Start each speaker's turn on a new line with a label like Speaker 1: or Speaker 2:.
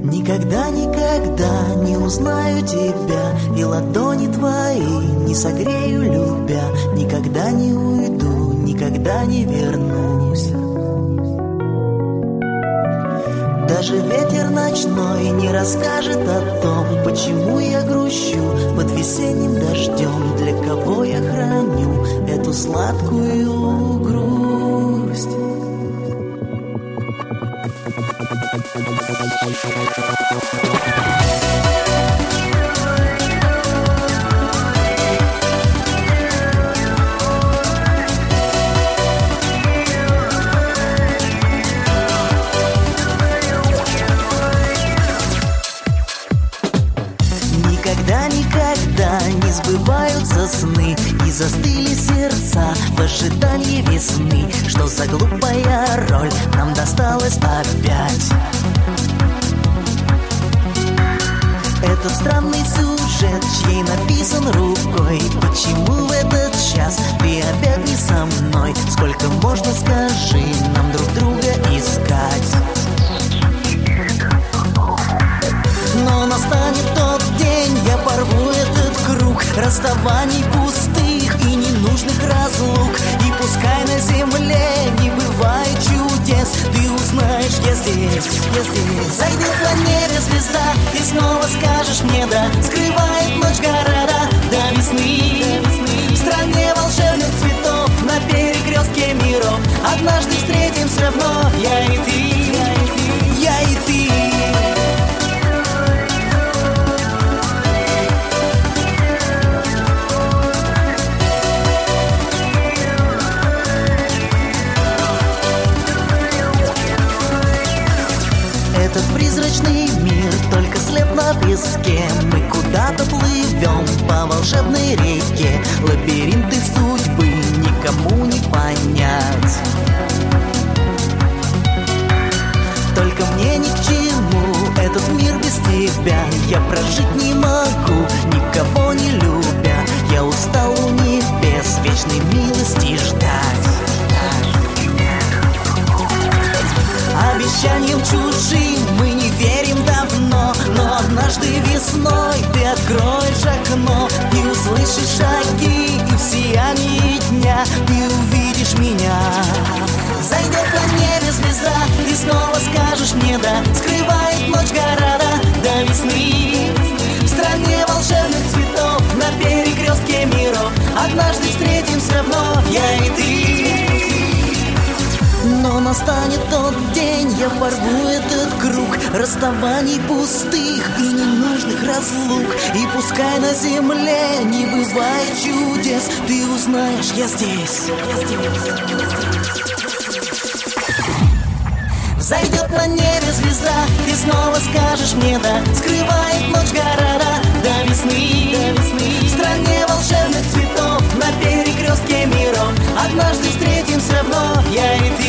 Speaker 1: Никогда, никогда не узнаю тебя, и ладони твои не согрею, любя. Никогда не уйду, никогда не вернусь. Даже ветер ночной не расскажет о том, почему я грущу под весенним дождем. Для кого я храню эту сладкую грусть? Никогда не сбываются сны, и застыли сердца в ожидании весны. Что за глупая роль нам досталась опять? Этот странный сюжет, чей написан рукой. Почему в этот час ты опять не со мной? Сколько можно, скажи, нам друг друга искать? Но настанет тот день, я порву этот круг расставаний пустых и ненужных разлук. И пускай на земле не бывает чудес, ты узнаешь, я здесь, я здесь. Зайдет на небе звезда, и снова скажешь мне да. Скрывает ночь города до весны. В стране волшебных цветов, на перекрестке миров, однажды встретимся вновь, я и ты, я и ты. Этот призрачный мир только след на песке. Мы куда-то плывем по волшебной реке. Лабиринты судьбы никому не понять. Только мне ни к чему этот мир без тебя. Я прожить не могу, никого не любя. Я устал у небес вечной милости ждать. Обещаниям чужим мы не верим давно, но однажды весной ты откроешь окно и услышишь шаги, и в сиянии дня ты увидишь меня. Зайдет на небе звезда, и снова скажешь мне да. Скрывает ночь города до весны. В стране волшебных цветов, на перекрестке миров, однажды встретимся вновь, я и ты. Но настанет тот день, я порву этот круг расставаний пустых и ненужных разлук. И пускай на земле не бывает чудес, ты узнаешь, я здесь. Зайдет на небе звезда, ты снова скажешь мне да. Скрывает ночь города до весны. В стране волшебных цветов, на перекрестке миров, однажды встретимся вновь, я и ты.